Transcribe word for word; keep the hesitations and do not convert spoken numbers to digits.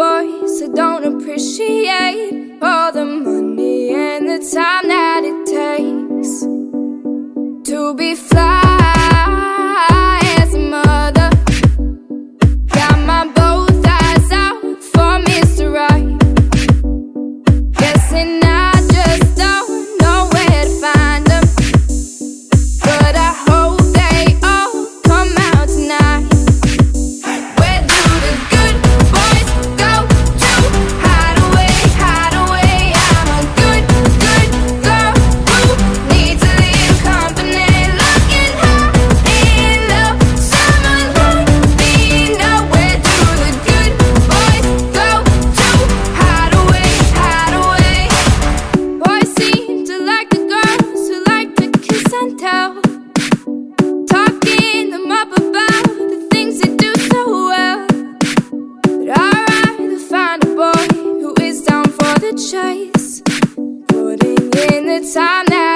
boys who don't appreciate all the money and the time that it takes to be fly as a mother. Got my both eyes out for Mister Right. Guessing I just don't know where to find them, but I hope they all come out tonight. Where do the good boys go to hide away, hide away? I'm a good, good girl who needs a little company, looking high in love. Someone like me. Now where do the good boys go to hide away, hide away? Boys seem to like the girls who like to kiss and tell, talking them up about the things they do so well. But I'd rather find a boy who is down for the chase, putting in the time that